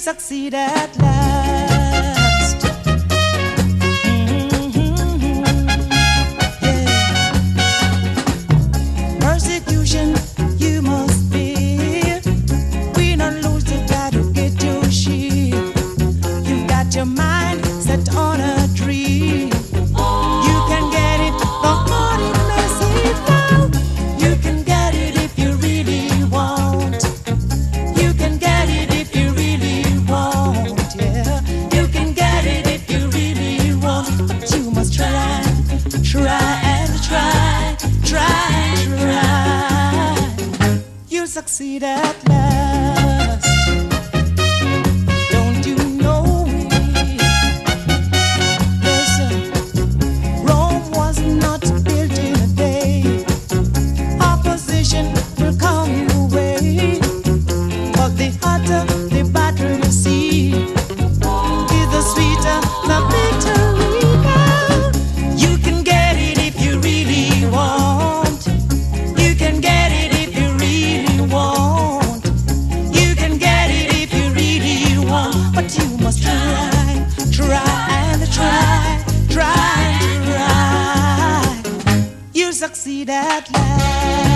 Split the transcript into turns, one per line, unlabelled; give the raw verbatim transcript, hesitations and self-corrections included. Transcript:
succeed at last. Mm-hmm. Yeah. Persecution you must fear. We don't lose the battle, get your shield. You got your mind set on a dream. You can get it, the heart it may seem found. You can get it if you really want. You can get it if you really want, yeah. You can get it if you really want. But you must try, try and try, try, try. You'll succeed at last. Don't you know it? Listen, Rome was not built in a day. Opposition will come your way. But the hotter the battle you see, is the sweeter the victory comes. You can get it if you really want. You can get it if you really want. You can get it if you really want. But you must try, try and try, try, try. You succeed at last.